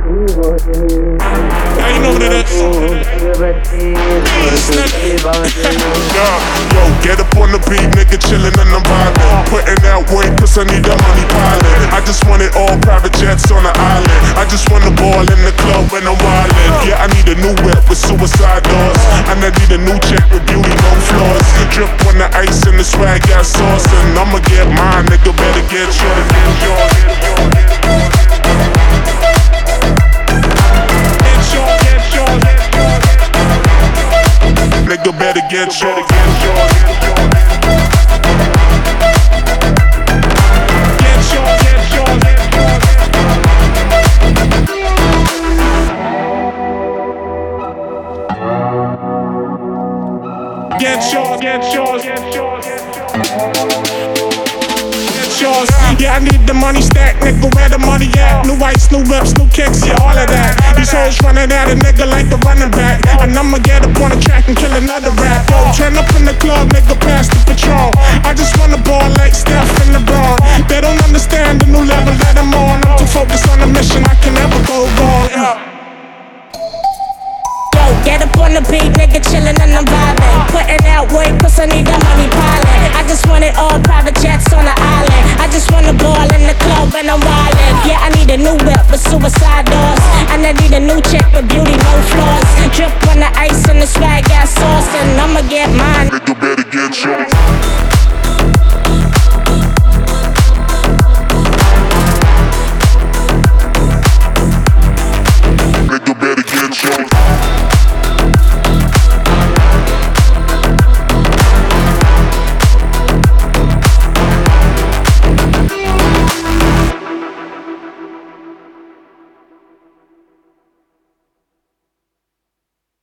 Now you know what it is. Yo, get up on the beat, nigga, chillin' and I'm vibing. Putting out weight, cause I need the money piling. I just want it all private jets on the island. I just want the ball in the club when I'm wildin'. Yeah, I need a new whip with suicide doors. And I need a new check with beauty, no flaws. Drip on the ice and the swag got sauce. And I'ma get mine, nigga, better get yours. Nigga better get yours. Yeah, I need the money stack, nigga, where the money at? New ice, new whips, new kicks, yeah, all of that. These hoes running at a nigga like the running back. And I'ma get up on the track and kill another rap. Yo, turn up in the club, nigga, pass the patrol. I just wanna ball like Steph and LeBron. They don't understand the new level that I'm on. I'm too focused on the mission, I can never go wrong. Get up on the beat, nigga, chillin' and I'm vibing. Putting out weight, cause I need the money piling. I just want it all private jets on the island. I just wanna ball in the club when I'm wildin'. Yeah, I need a new whip with suicide doors. And I need a new chick with beauty, no flaws. Drip on the ice and the swag got sauce. And I'ma get mine. Nigga better get yours.